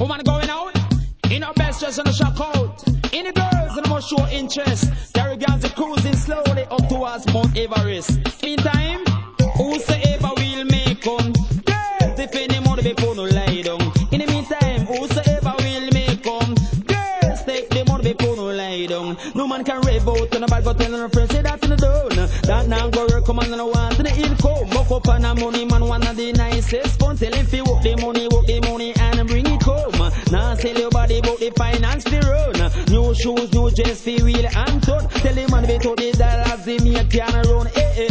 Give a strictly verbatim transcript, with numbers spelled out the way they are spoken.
Woman going out, in her best dress and a shock out. In the girls and must show interest. Caribbeans are cruising slowly up towards Mount Everest. Meantime, whosoever will make come. Girls, if any money be put no lie down. In the meantime, whosoever will make come. Girls, take the money be put no lie down. No man can rave out and nobody go tell her friends say that in the down. That now go work, come on and want to the income. Buck up on the money, man, one of the nicest fun. Tell him fi work the money, work the money and bring it home. Now sell your body about the finance fi run. New shoes, new dress fi wheel and turn. Tell him man be to the dollars, the me can run. Eh eh.